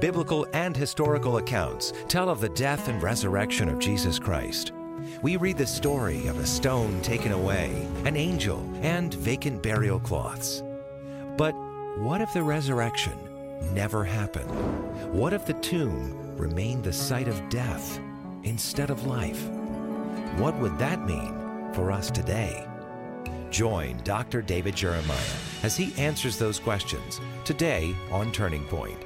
biblical and historical accounts tell of the death and resurrection of Jesus Christ. We read the story of a stone taken away, an angel, and vacant burial cloths. But what if the resurrection never happened? What if the tomb remained the site of death instead of life? What would that mean for us today? Join Dr. David Jeremiah as he answers those questions today on Turning Point.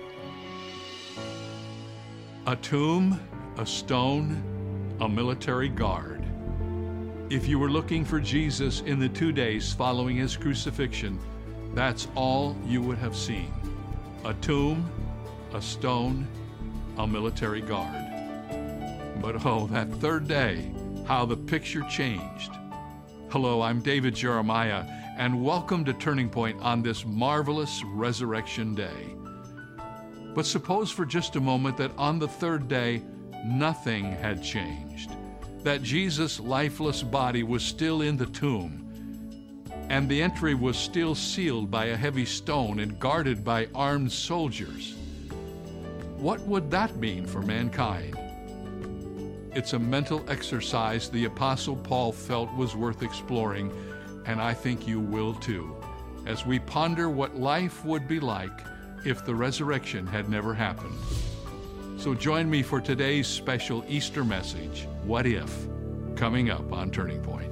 A tomb, a stone, a military guard. If you were looking for Jesus in the 2 days following his crucifixion, that's all you would have seen. A tomb, a stone, a military guard. But oh, that third day, how the picture changed. Hello, I'm David Jeremiah, and welcome to Turning Point on this marvelous Resurrection Day. But suppose for just a moment that on the third day, nothing had changed, that Jesus' lifeless body was still in the tomb, and the entry was still sealed by a heavy stone and guarded by armed soldiers. What would that mean for mankind? It's a mental exercise the Apostle Paul felt was worth exploring, and I think you will too, as we ponder what life would be like if the resurrection had never happened. So join me for today's special Easter message, What If?, coming up on Turning Point.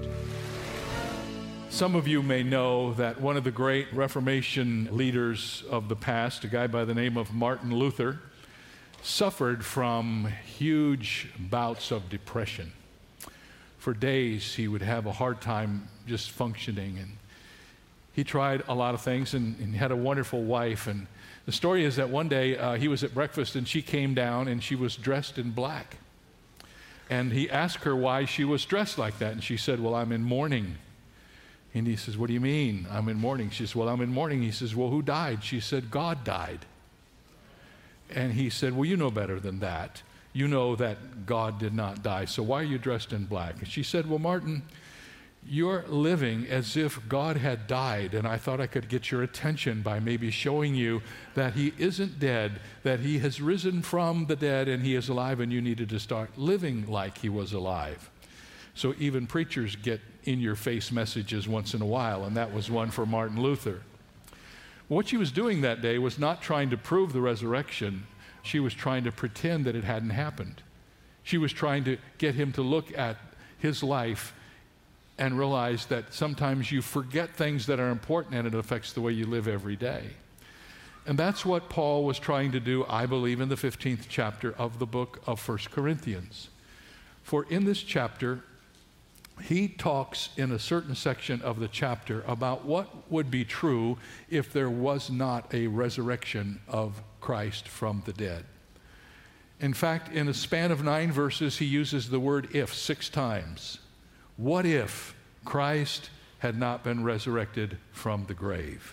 Some of you may know that one of the great Reformation leaders of the past, a guy by the name of Martin Luther, suffered from huge bouts of depression. For days, he would have a hard time just functioning, and he tried a lot of things, and he had a wonderful wife. And the story is that one day he was at breakfast, and she came down, and she was dressed in black. And he asked her why she was dressed like that, and she said, "Well, I'm in mourning." And he says, "What do you mean, I'm in mourning?" She says, "Well, I'm in mourning." He says, "Well, who died?" She said, "God died." And he said, "Well, you know better than that. You know that God did not die, so why are you dressed in black?" And she said, "Well, Martin, you're living as if God had died, and I thought I could get your attention by maybe showing you that he isn't dead, that he has risen from the dead and he is alive, and you needed to start living like he was alive." So even preachers get in-your-face messages once in a while, and that was one for Martin Luther. What she was doing that day was not trying to prove the resurrection. She was trying to pretend that it hadn't happened. She was trying to get him to look at his life and realize that sometimes you forget things that are important and it affects the way you live every day. And that's what Paul was trying to do, I believe, in the 15th chapter of the book of 1 Corinthians. For in this chapter, he talks in a certain section of the chapter about what would be true if there was not a resurrection of Christ from the dead. In fact, in a span of 9 verses, he uses the word "if" 6 times. What if Christ had not been resurrected from the grave?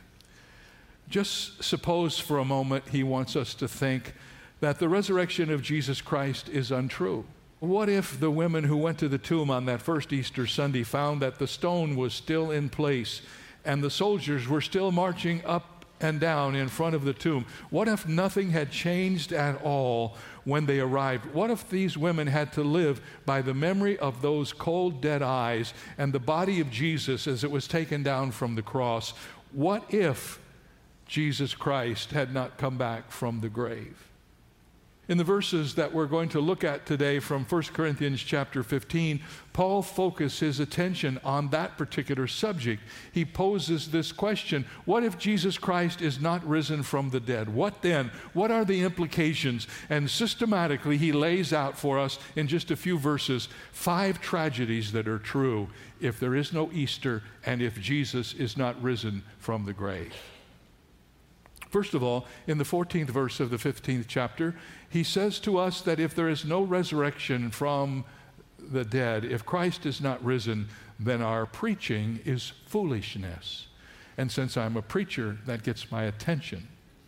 Just suppose for a moment he wants us to think that the resurrection of Jesus Christ is untrue. What if the women who went to the tomb on that first Easter Sunday found that the stone was still in place and the soldiers were still marching up and down in front of the tomb? What if nothing had changed at all when they arrived? What if these women had to live by the memory of those cold, dead eyes and the body of Jesus as it was taken down from the cross? What if Jesus Christ had not come back from the grave? In the verses that we're going to look at today from 1 Corinthians chapter 15, Paul focuses his attention on that particular subject. He poses this question: what if Jesus Christ is not risen from the dead? What then? What are the implications? And systematically, he lays out for us in just a few verses 5 tragedies that are true if there is no Easter and if Jesus is not risen from the grave. First of all, in the 14th verse of the 15th chapter, he says to us that if there is no resurrection from the dead, if Christ is not risen, then our preaching is foolishness. And since I'm a preacher, that gets my attention.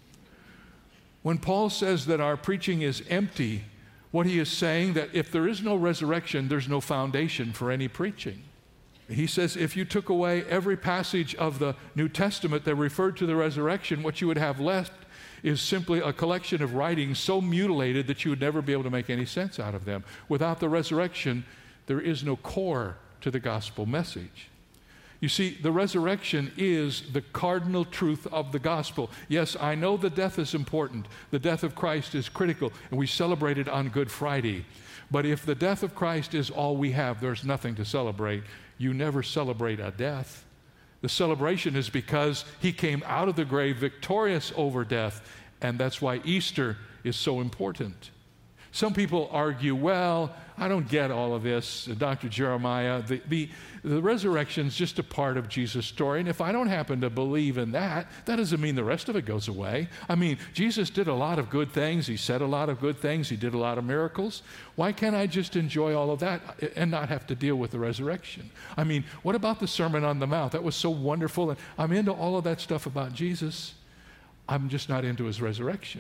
When Paul says that our preaching is empty, what he is saying that if there is no resurrection, there's no foundation for any preaching. He says if you took away every passage of the New Testament that referred to the resurrection, what you would have left is simply a collection of writings so mutilated that you would never be able to make any sense out of them. Without the resurrection, there is no core to the gospel message. You see, the resurrection is the cardinal truth of the gospel. Yes, I know the death is important. The death of Christ is critical, and we celebrate it on Good Friday. But if the death of Christ is all we have, there's nothing to celebrate. You never celebrate a death. The celebration is because he came out of the grave victorious over death, and that's why Easter is so important. Some people argue, well, I don't get all of this, Dr. Jeremiah. The resurrection is just a part of Jesus' story, and if I don't happen to believe in that, that doesn't mean the rest of it goes away. I mean, Jesus did a lot of good things. He said a lot of good things. He did a lot of miracles. Why can't I just enjoy all of that and not have to deal with the resurrection? I mean, what about the Sermon on the Mount? That was so wonderful, and I'm into all of that stuff about Jesus. I'm just not into his resurrection.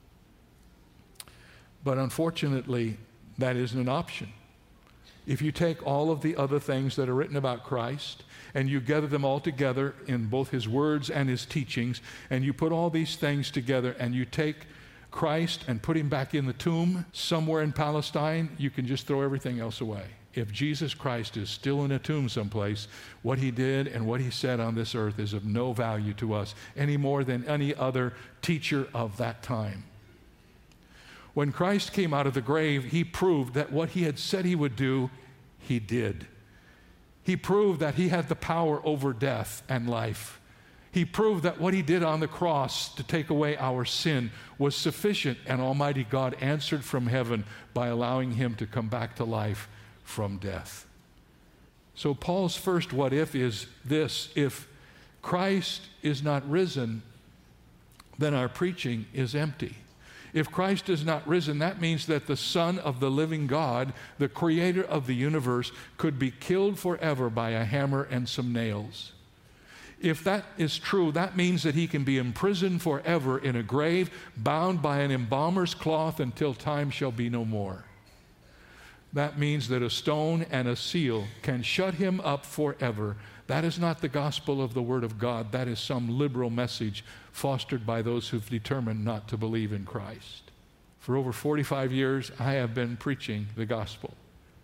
But unfortunately, that isn't an option. If you take all of the other things that are written about Christ and you gather them all together in both his words and his teachings, and you put all these things together and you take Christ and put him back in the tomb somewhere in Palestine, you can just throw everything else away. If Jesus Christ is still in a tomb someplace, what he did and what he said on this earth is of no value to us any more than any other teacher of that time. When Christ came out of the grave, he proved that what he had said he would do, he did. He proved that he had the power over death and life. He proved that what he did on the cross to take away our sin was sufficient, and Almighty God answered from heaven by allowing him to come back to life from death. So Paul's first what if is this: if Christ is not risen, then our preaching is empty. If Christ is not risen, that means that the Son of the living God, the creator of the universe, could be killed forever by a hammer and some nails. If that is true, that means that he can be imprisoned forever in a grave, bound by an embalmer's cloth until time shall be no more. That means that a stone and a seal can shut him up forever. That is not the gospel of the Word of God. That is some liberal message fostered by those who've determined not to believe in Christ. For over 45 years, I have been preaching the gospel.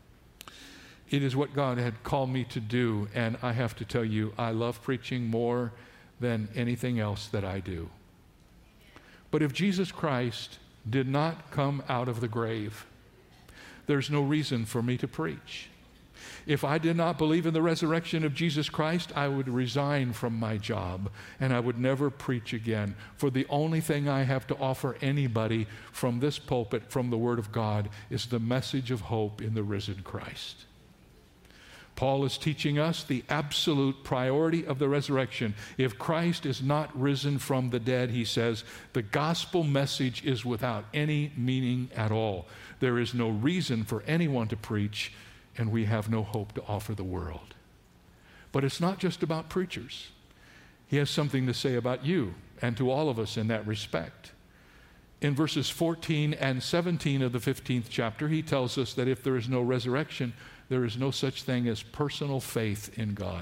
It is what God had called me to do, and I have to tell you, I love preaching more than anything else that I do. But if Jesus Christ did not come out of the grave, there's no reason for me to preach. If I did not believe in the resurrection of Jesus Christ, I would resign from my job and I would never preach again. For the only thing I have to offer anybody from this pulpit, from the Word of God, is the message of hope in the risen Christ. Paul is teaching us the absolute priority of the resurrection. If Christ is not risen from the dead, he says, the gospel message is without any meaning at all. There is no reason for anyone to preach, and we have no hope to offer the world. But it's not just about preachers. He has something to say about you and to all of us in that respect. In verses 14 and 17 of the 15th chapter, he tells us that if there is no resurrection, there is no such thing as personal faith in God.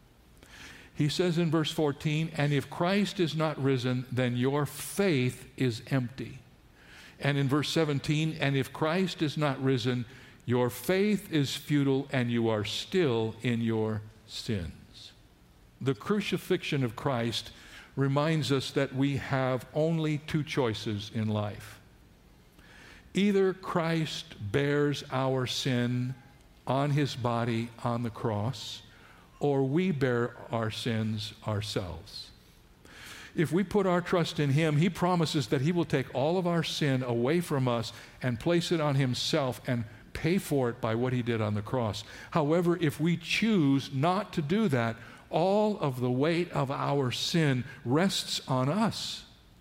He says in verse 14, and if Christ is not risen, then your faith is empty. And in verse 17, and if Christ is not risen, your faith is futile and you are still in your sins. The crucifixion of Christ reminds us that we have only two choices in life. Either Christ bears our sin on his body on the cross, or we bear our sins ourselves. If we put our trust in him, he promises that he will take all of our sin away from us and place it on himself and pay for it by what he did on the cross. However, if we choose not to do that, all of the weight of our sin rests on us.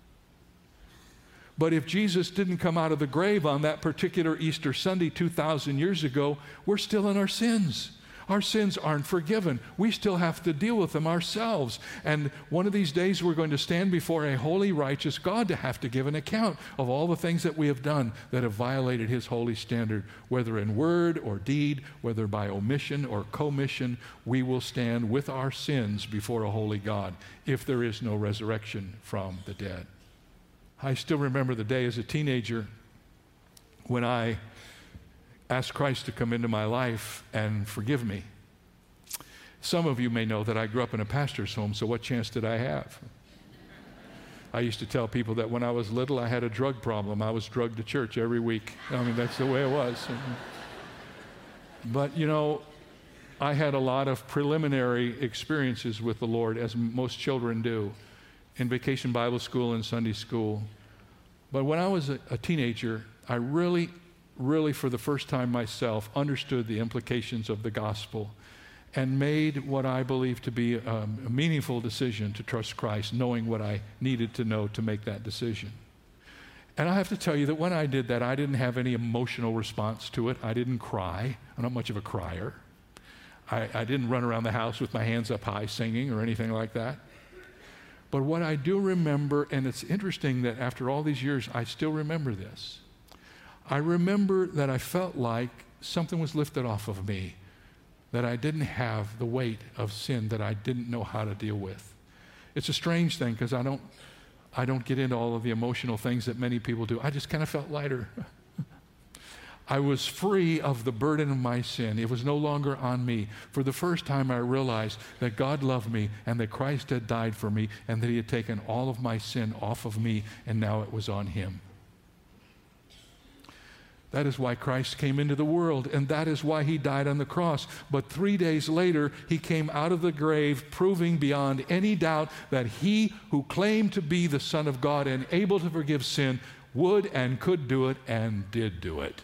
But if Jesus didn't come out of the grave on that particular Easter Sunday 2,000 years ago, we're still in our sins. Our sins aren't forgiven. We still have to deal with them ourselves. And one of these days we're going to stand before a holy, righteous God to have to give an account of all the things that we have done that have violated his holy standard, whether in word or deed, whether by omission or commission. We will stand with our sins before a holy God if there is no resurrection from the dead. I still remember the day as a teenager when I asked Christ to come into my life and forgive me. Some of you may know that I grew up in a pastor's home, so what chance did I have? I used to tell people that when I was little, I had a drug problem. I was drugged to church every week. I mean, that's the way it was. But, you know, I had a lot of preliminary experiences with the Lord, as most children do, in Vacation Bible School and Sunday school. But when I was a teenager, I really, for the first time myself, understood the implications of the gospel and made what I believe to be a meaningful decision to trust Christ, knowing what I needed to know to make that decision. And I have to tell you that when I did that, I didn't have any emotional response to it. I didn't cry. I'm not much of a crier. I didn't run around the house with my hands up high singing or anything like that. But what I do remember, and it's interesting that after all these years, I still remember this. I remember that I felt like something was lifted off of me, that I didn't have the weight of sin that I didn't know how to deal with. It's a strange thing because I don't get into all of the emotional things that many people do. I just kind of felt lighter. I was free of the burden of my sin. It was no longer on me. For the first time, I realized that God loved me and that Christ had died for me and that he had taken all of my sin off of me, and now it was on him. That is why Christ came into the world, and that is why he died on the cross. But 3 days later, he came out of the grave, proving beyond any doubt that he who claimed to be the Son of God and able to forgive sin would and could do it and did do it.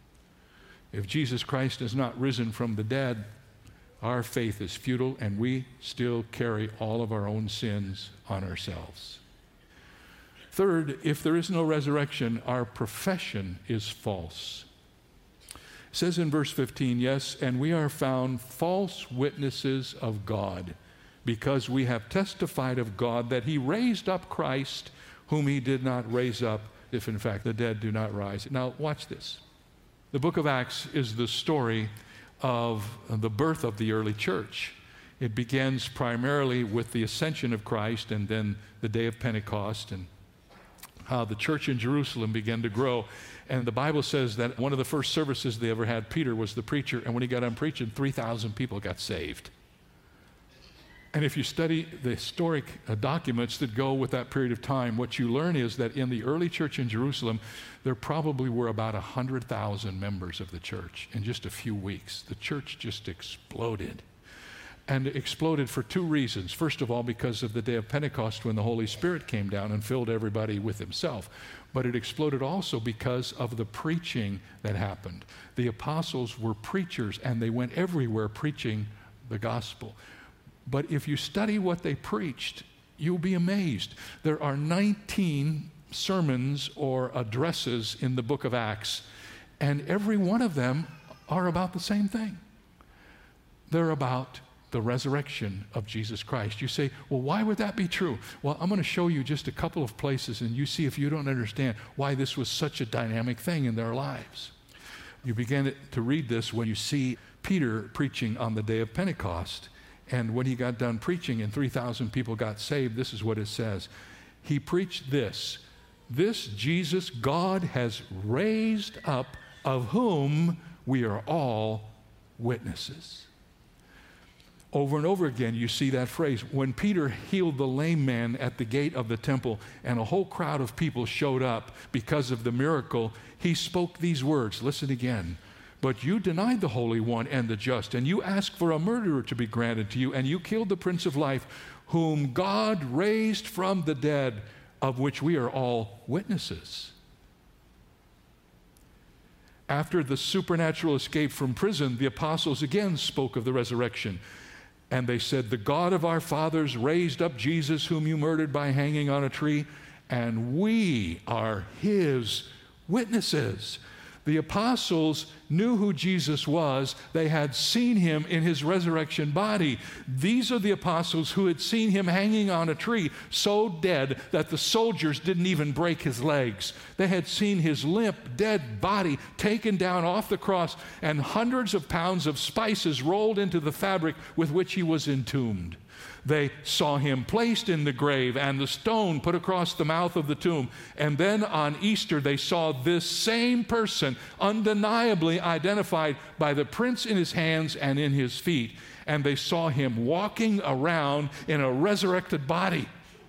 If Jesus Christ has not risen from the dead, our faith is futile, and we still carry all of our own sins on ourselves. Third, if there is no resurrection, our profession is false. It says in verse 15, yes, and we are found false witnesses of God, because we have testified of God that he raised up Christ, whom he did not raise up, if in fact the dead do not rise. Now watch this. The book of Acts is the story of the birth of the early church. It begins primarily with the ascension of Christ and then the day of Pentecost, and how the church in Jerusalem began to grow. And the Bible says that one of the first services they ever had, Peter was the preacher, and when he got done preaching, 3,000 people got saved. And if you study the historic documents that go with that period of time, what you learn is that in the early church in Jerusalem, there probably were about 100,000 members of the church in just a few weeks. The church just exploded. And it exploded for two reasons. First of all, because of the day of Pentecost when the Holy Spirit came down and filled everybody with himself. But it exploded also because of the preaching that happened. The apostles were preachers, and they went everywhere preaching the gospel. But if you study what they preached, you'll be amazed. There are 19 sermons or addresses in the book of Acts, and every one of them are about the same thing. They're about the resurrection of Jesus Christ. You say, well, why would that be true? Well, I'm going to show you just a couple of places, and you see if you don't understand why this was such a dynamic thing in their lives. You begin to read this when you see Peter preaching on the day of Pentecost. And when he got done preaching and 3,000 people got saved, this is what it says. He preached this Jesus God has raised up, of whom we are all witnesses. Over and over again, you see that phrase. When Peter healed the lame man at the gate of the temple and a whole crowd of people showed up because of the miracle, he spoke these words. Listen again. But you denied the Holy One and the just, and you asked for a murderer to be granted to you, and you killed the Prince of Life, whom God raised from the dead, of which we are all witnesses. After the supernatural escape from prison, the apostles again spoke of the resurrection. And they said, the God of our fathers raised up Jesus, whom you murdered by hanging on a tree, and we are his witnesses. The apostles knew who Jesus was. They had seen him in his resurrection body. These are the apostles who had seen him hanging on a tree, so dead that the soldiers didn't even break his legs. They had seen his limp, dead body taken down off the cross, and hundreds of pounds of spices rolled into the fabric with which he was entombed. They saw him placed in the grave and the stone put across the mouth of the tomb. And then on Easter, they saw this same person undeniably identified by the prints in his hands and in his feet. And they saw him walking around in a resurrected body.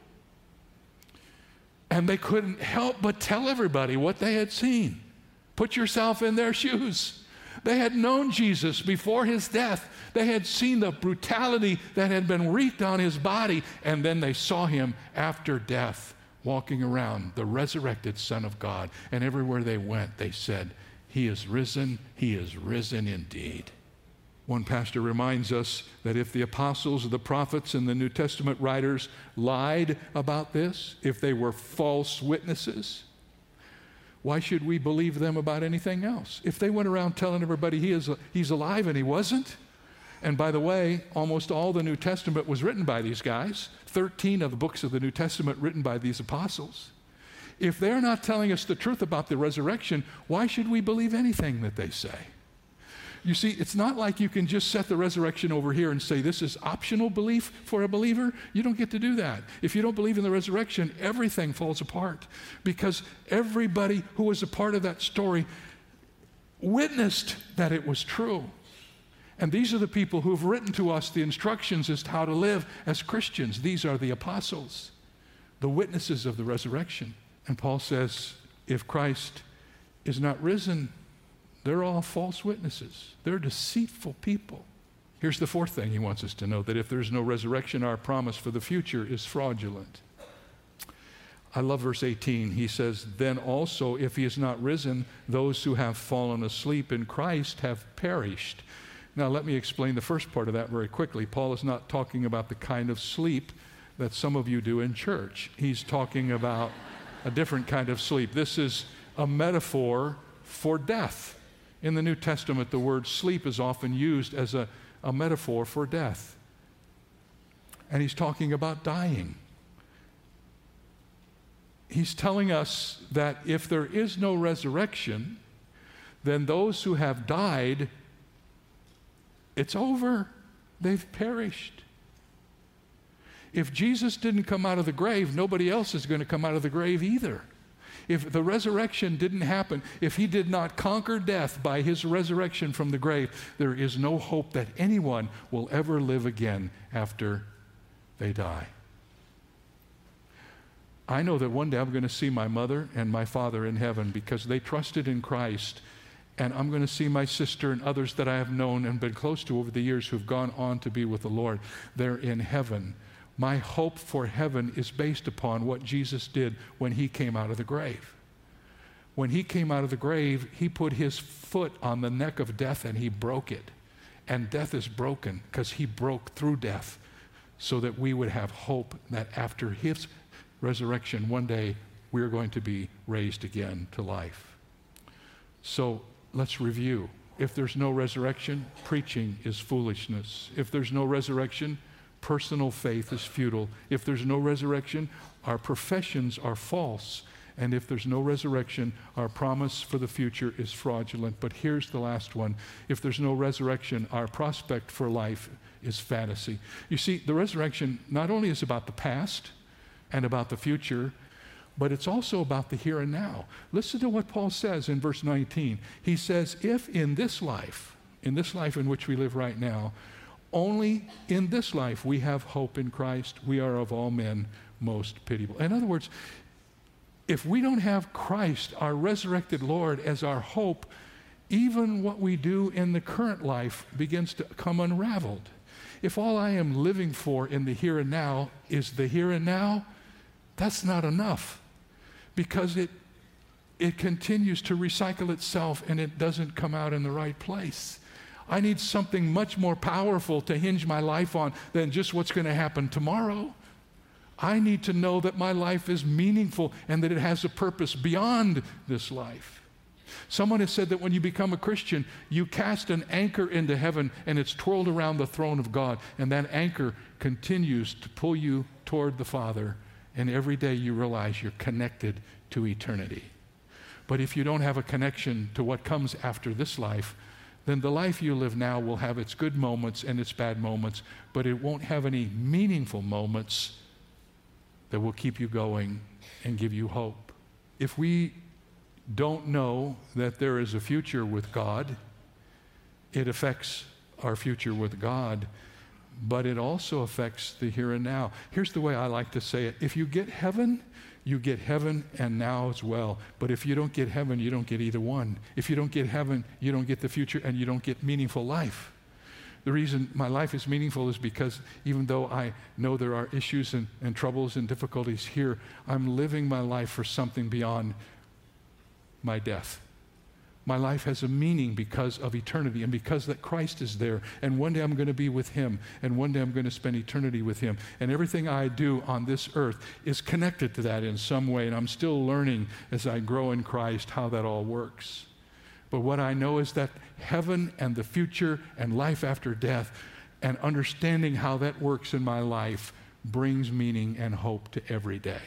And they couldn't help but tell everybody what they had seen. Put yourself in their shoes. They had known Jesus before his death. They had seen the brutality that had been wreaked on his body, and then they saw him after death walking around, the resurrected Son of God. And everywhere they went, they said, he is risen indeed. One pastor reminds us that if the apostles, the prophets, and the New Testament writers lied about this, if they were false witnesses, why should we believe them about anything else? If they went around telling everybody he's alive and he wasn't, and by the way, almost all the New Testament was written by these guys, 13 of the books of the New Testament written by these apostles. If they're not telling us the truth about the resurrection, why should we believe anything that they say? You see, it's not like you can just set the resurrection over here and say this is optional belief for a believer. You don't get to do that. If you don't believe in the resurrection, everything falls apart because everybody who was a part of that story witnessed that it was true. And these are the people who have written to us the instructions as to how to live as Christians. These are the apostles, the witnesses of the resurrection. And Paul says, if Christ is not risen, they're all false witnesses. They're deceitful people. Here's the fourth thing he wants us to know, that if there's no resurrection, our promise for the future is fraudulent. I love verse 18. He says, then also, if he is not risen, those who have fallen asleep in Christ have perished. Now, let me explain the first part of that very quickly. Paul is not talking about the kind of sleep that some of you do in church. He's talking about a different kind of sleep. This is a metaphor for death. In the New Testament, the word sleep is often used as a metaphor for death. And he's talking about dying. He's telling us that if there is no resurrection, then those who have died, it's over. They've perished. If Jesus didn't come out of the grave, nobody else is going to come out of the grave either. If the resurrection didn't happen, if he did not conquer death by his resurrection from the grave, there is no hope that anyone will ever live again after they die. I know that one day I'm going to see my mother and my father in heaven because they trusted in Christ, and I'm going to see my sister and others that I have known and been close to over the years who've gone on to be with the Lord. They're in heaven. My hope for heaven is based upon what Jesus did when he came out of the grave. When he came out of the grave, he put his foot on the neck of death and he broke it. And death is broken because he broke through death so that we would have hope that after his resurrection, one day we're going to be raised again to life. So let's review. If there's no resurrection, preaching is foolishness. If there's no resurrection, personal faith is futile. If there's no resurrection, our professions are false. And if there's no resurrection, our promise for the future is fraudulent. But here's the last one. If there's no resurrection, our prospect for life is fantasy. You see, the resurrection not only is about the past and about the future, but it's also about the here and now. Listen to what Paul says in verse 19. He says, if in this life in which we live right now, only in this life we have hope in Christ, we are of all men most pitiable. In other words, if we don't have Christ, our resurrected Lord, as our hope, even what we do in the current life begins to come unraveled. If all I am living for in the here and now is the here and now, that's not enough, because it continues to recycle itself and it doesn't come out in the right place. I need something much more powerful to hinge my life on than just what's going to happen tomorrow. I need to know that my life is meaningful and that it has a purpose beyond this life. Someone has said that when you become a Christian, you cast an anchor into heaven and it's twirled around the throne of God, and that anchor continues to pull you toward the Father, and every day you realize you're connected to eternity. But if you don't have a connection to what comes after this life, then the life you live now will have its good moments and its bad moments, but it won't have any meaningful moments that will keep you going and give you hope. If we don't know that there is a future with God, it affects our future with God, but it also affects the here and now. Here's the way I like to say it. If you get heaven, you get heaven and now as well. But if you don't get heaven, you don't get either one. If you don't get heaven, you don't get the future and you don't get meaningful life. The reason my life is meaningful is because even though I know there are issues and troubles and difficulties here, I'm living my life for something beyond my death. My life has a meaning because of eternity and because that Christ is there. And one day I'm going to be with him. And one day I'm going to spend eternity with him. And everything I do on this earth is connected to that in some way. And I'm still learning as I grow in Christ how that all works. But what I know is that heaven and the future and life after death and understanding how that works in my life brings meaning and hope to every day.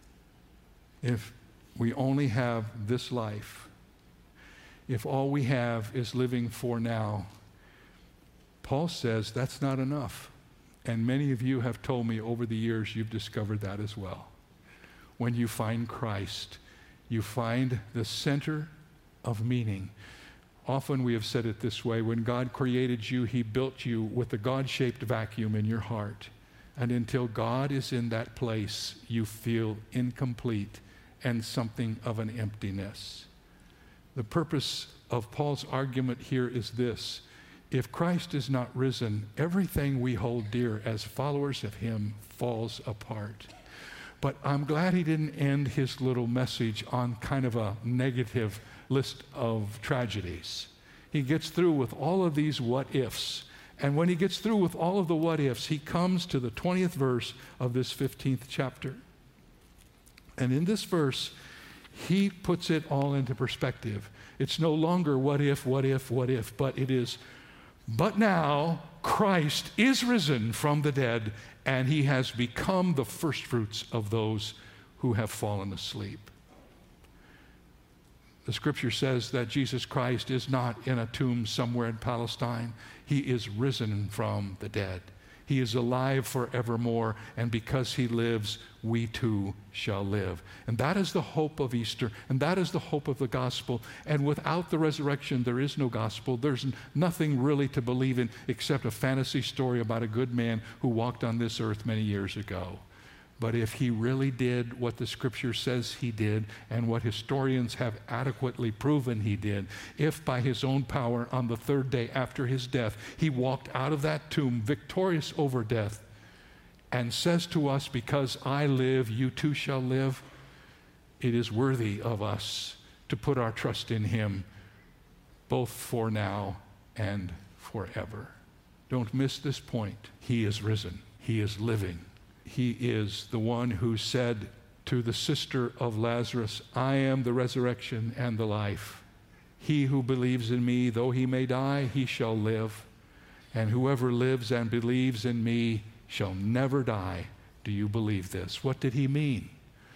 If we only have this life, if all we have is living for now, Paul says that's not enough. And many of you have told me over the years you've discovered that as well. When you find Christ, you find the center of meaning. Often we have said it this way: when God created you, he built you with a God-shaped vacuum in your heart. And until God is in that place, you feel incomplete and something of an emptiness. The purpose of Paul's argument here is this: if Christ is not risen, everything we hold dear as followers of him falls apart. But I'm glad he didn't end his little message on kind of a negative list of tragedies. He gets through with all of these what-ifs. And when he gets through with all of the what-ifs, he comes to the 20th verse of this 15th chapter. And in this verse, he puts it all into perspective. It's no longer what if, but it is, but now Christ is risen from the dead, and he has become the firstfruits of those who have fallen asleep. The scripture says that Jesus Christ is not in a tomb somewhere in Palestine. He is risen from the dead. He is alive forevermore, and because he lives, we too shall live. And that is the hope of Easter, and that is the hope of the gospel. And without the resurrection, there is no gospel. There's nothing really to believe in except a fantasy story about a good man who walked on this earth many years ago. But if he really did what the scripture says he did, and what historians have adequately proven he did, if by his own power on the third day after his death, he walked out of that tomb victorious over death and says to us, because I live, you too shall live, it is worthy of us to put our trust in him, both for now and forever. Don't miss this point. He is risen. He is living. He is the one who said to the sister of Lazarus, I am the resurrection and the life. He who believes in me, though he may die, he shall live. And whoever lives and believes in me shall never die. Do you believe this? What did he mean?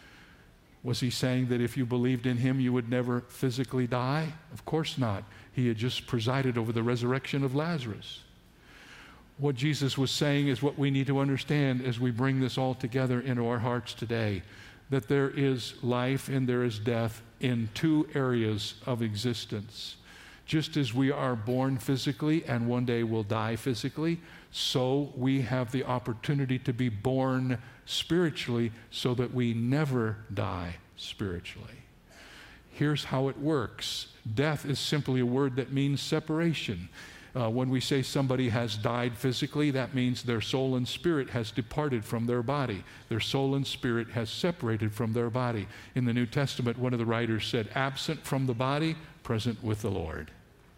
Was he saying that if you believed in him, you would never physically die? Of course not. He had just presided over the resurrection of Lazarus. What Jesus was saying is what we need to understand as we bring this all together into our hearts today, that there is life and there is death in two areas of existence. Just as we are born physically and one day will die physically, so we have the opportunity to be born spiritually so that we never die spiritually. Here's how it works. Death is simply a word that means separation. When we say somebody has died physically, that means their soul and spirit has departed from their body. Their soul and spirit has separated from their body. In the New Testament, one of the writers said, absent from the body, present with the Lord.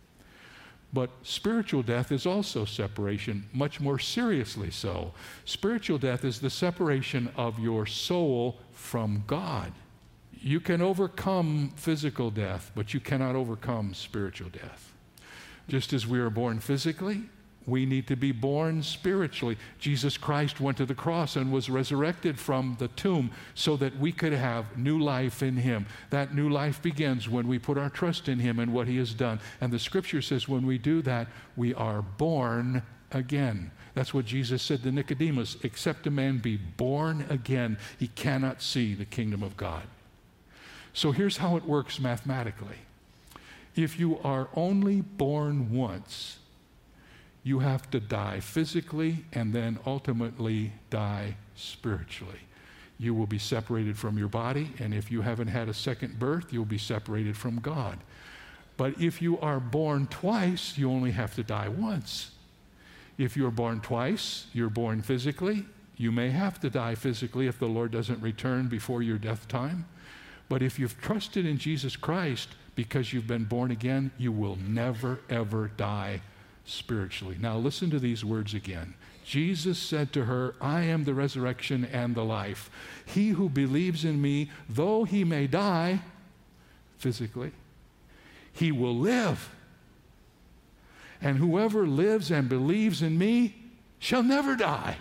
But spiritual death is also separation, much more seriously so. Spiritual death is the separation of your soul from God. You can overcome physical death, but you cannot overcome spiritual death. Just as we are born physically, We need to be born spiritually. Jesus Christ went to the cross and was resurrected from the tomb so that we could have new life in him. That new life begins when we put our trust in him and what he has done. And the scripture says when we do that, we are born again. That's what Jesus said to Nicodemus, except a man be born again, he cannot see the kingdom of God. So here's how it works mathematically. If you are only born once, you have to die physically and then ultimately die spiritually. You will be separated from your body, and if you haven't had a second birth, you'll be separated from God. But if you are born twice, you only have to die once. If you're born twice, you're born physically. You may have to die physically if the Lord doesn't return before your death time. But if you've trusted in Jesus Christ because you've been born again, you will never, ever die spiritually. Now listen to these words again. Jesus said to her, I am the resurrection and the life. He who believes in me, though he may die physically, he will live. And whoever lives and believes in me shall never die.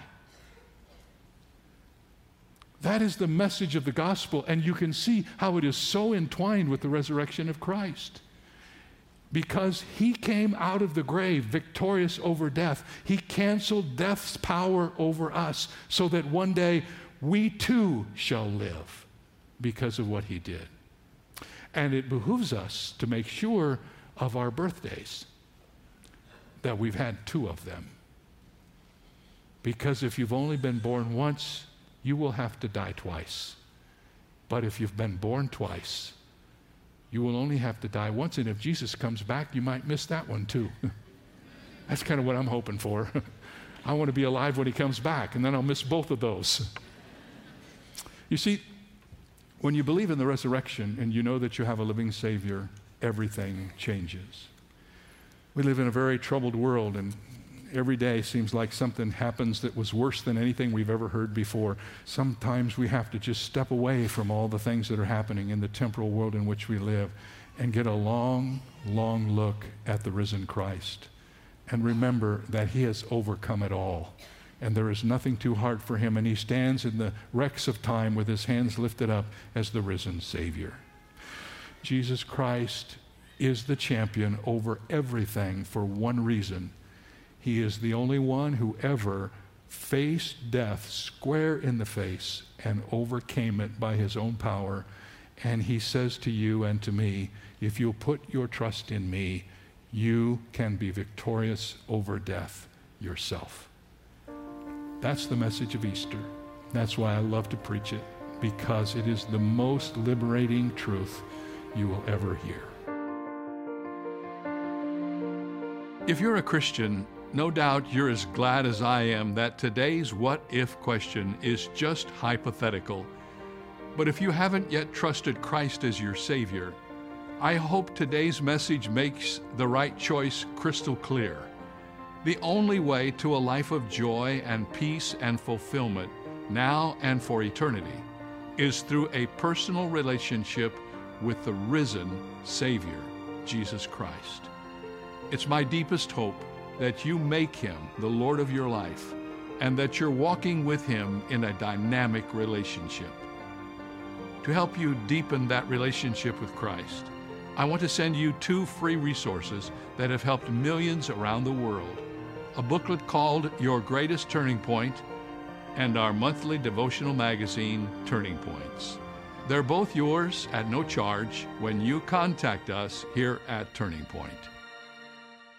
That is the message of the gospel, and you can see how it is so entwined with the resurrection of Christ. Because he came out of the grave victorious over death. He canceled death's power over us so that one day we too shall live because of what he did. And it behooves us to make sure of our birthdays, that we've had 2 of them. Because if you've only been born once, you will have to die twice. But if you've been born twice, you will only have to die once, and if Jesus comes back, you might miss that one too. That's kind of what I'm hoping for. I want to be alive when he comes back, and then I'll miss both of those. You see, when you believe in the resurrection and you know that you have a living Savior, everything changes. We live in a very troubled world, and every day seems like something happens that was worse than anything we've ever heard before. Sometimes we have to just step away from all the things that are happening in the temporal world in which we live and get a long, long look at the risen Christ and remember that he has overcome it all. And there is nothing too hard for him, and he stands in the wrecks of time with his hands lifted up as the risen Savior. Jesus Christ is the champion over everything for one reason. He is the only one who ever faced death square in the face and overcame it by his own power. And he says to you and to me, if you'll put your trust in me, you can be victorious over death yourself. That's the message of Easter. That's why I love to preach it, because it is the most liberating truth you will ever hear. If you're a Christian, no doubt you're as glad as I am that today's what if question is just hypothetical. But if you haven't yet trusted Christ as your Savior, I hope today's message makes the right choice crystal clear. The only way to a life of joy and peace and fulfillment, now and for eternity, is through a personal relationship with the risen Savior, Jesus Christ. It's my deepest hope that you make him the Lord of your life and that you're walking with him in a dynamic relationship. To help you deepen that relationship with Christ, I want to send you 2 free resources that have helped millions around the world. A booklet called Your Greatest Turning Point and our monthly devotional magazine, Turning Points. They're both yours at no charge when you contact us here at Turning Point.